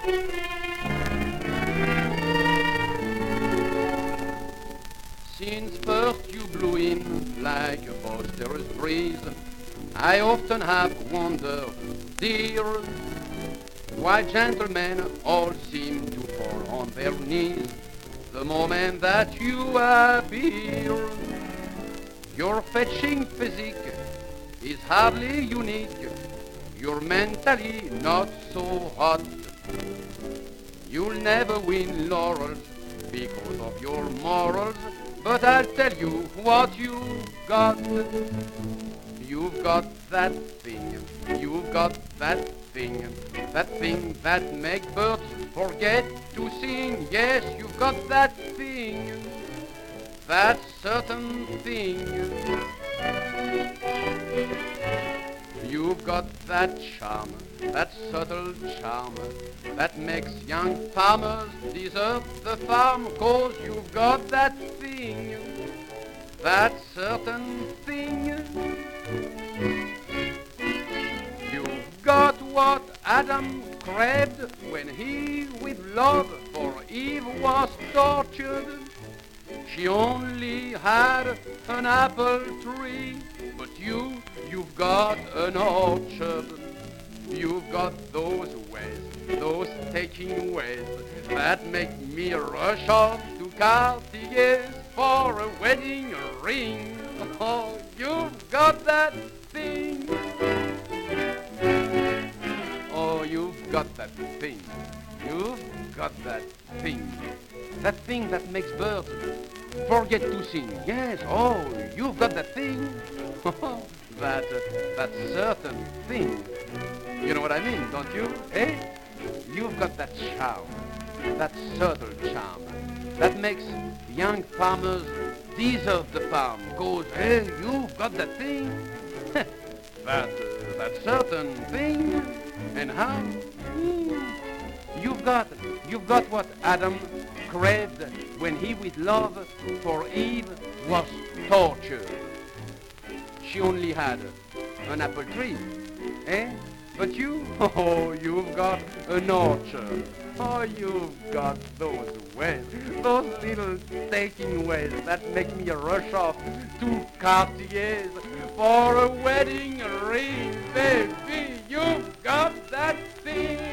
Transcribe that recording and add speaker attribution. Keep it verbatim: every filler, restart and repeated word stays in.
Speaker 1: Since first you blew in like a boisterous breeze, I often have wondered, dear, why gentlemen all seem to fall on their knees the moment that you appear. Your fetching physique is hardly unique, you're mentally not so hot. You'll never win laurels because of your morals, but I'll tell you what you've got. You've got that thing, you've got that thing, that thing that makes birds forget to sing. Yes, you've got that thing, that certain thing. You've got that charm, that subtle charm, that makes young farmers deserve the farm, 'cause you've got that thing, that certain thing. You've got what Adam craved when he with love for Eve was tortured. She only had an apple tree, but you, you've got an orchard. You've got those ways, those taking ways, that make me rush off to Cartier's for a wedding ring. Oh, you've got that thing. Oh, you've got that thing. You've got that thing. That thing that makes birds forget to sing. Yes, oh, you've got that thing. that, uh, that certain thing. You know what I mean, don't you? Eh? You've got that charm, that subtle charm, that makes young farmers deserve the farm. 'Cause, hey, you've got that thing. that, uh, that certain thing. And how? Mm. You've got, you've got what Adam craved when he with love for Eve was tortured. She only had an apple tree, eh? But you, oh, you've got an orchard. Oh, you've got those ways, those little taking ways that make me rush off to Cartier's for a wedding ring, baby. You've got that thing.